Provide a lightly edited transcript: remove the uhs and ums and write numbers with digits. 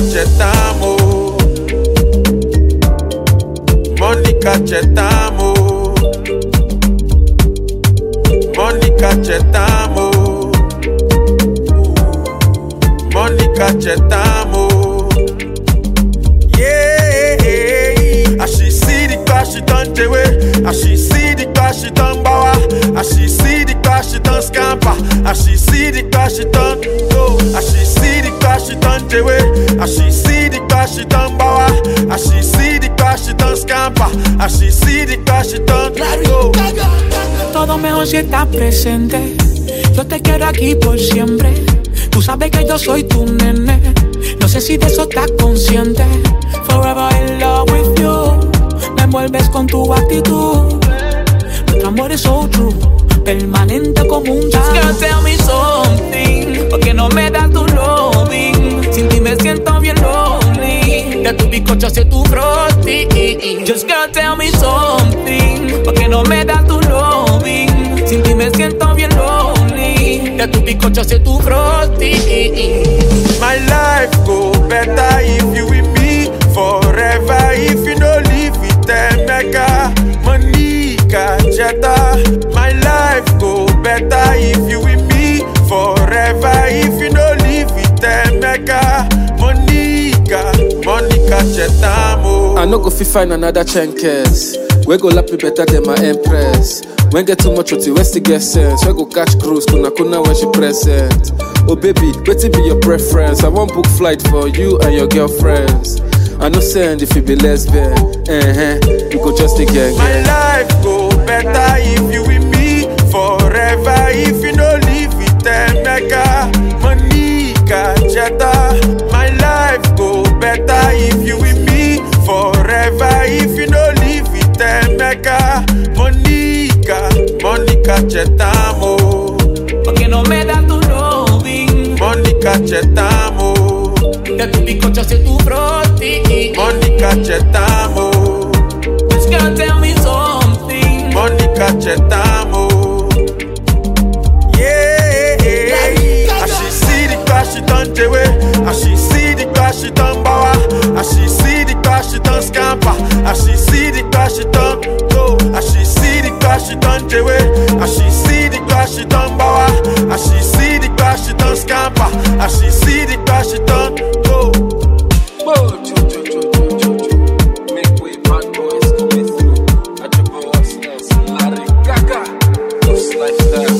Chetamo, Monica Chetamo, Monica Chetamo, Monica Chetamo. Yeah, as she see the car, she turn away. As she see the car, she turn bawa. As she see the car, she turn scamper. As she see the car, she turn go. As she see the car, she turn away. As she see the car, she turn bawa. As she see the car, she turn scamper. As she see the car, she turn go. Todo mejor si estás presente. Yo te quiero aquí por siempre. Tú sabes que yo soy tu nene. No sé si de eso estás consciente. Forever in love with you. Me envuelves con tu actitud. Nuestro amor es so true. Permanente como un Just girl, tell me something. Porque no me das tu loving. Sin ti me siento bien lonely. De tu bizcocho hacia tu frosty. Just girl, tell me something. Porque no me das tu loving. Sin ti me siento bien lonely. De tu bizcocho hacia tu frosty. My life go better if you with me forever. If you no live with Emeka, Monica Jetta. My life go better if you with me forever. If you no live with Emeka, Monica Chetamo. I no go fit find another chankers. We go lap it better than my empress. When get too much roti, we still get sense. We go catch cruise, kuna when she present. Oh baby, wait be your preference. I won't book flight for you and your girlfriends. I no send if you be lesbian. We go just again. My life go better if you with me forever. If you no live with Emeka, Monica Jetta. My life go better if you with me forever. If you no live with Emeka, Monica Chetamo. Porque no me das tu loving. Monica Chetamo. De tu bizcocho hacia tu frosty. Monica Chetamo. Just girl, tell me something. Monica Chetamo. Yeah, as she see the car, she turn away. As she see the car, she turn bawa. As she see the car, she turn scamper. As she see the car, she turn go. As she see the car, she turn away. As she see the car, she turn bawa. As she see the car, she turn scamper. As she see the car, she turn go. Make way, bad boys coming through. At your boss, Larry Gaga. This lifestyle.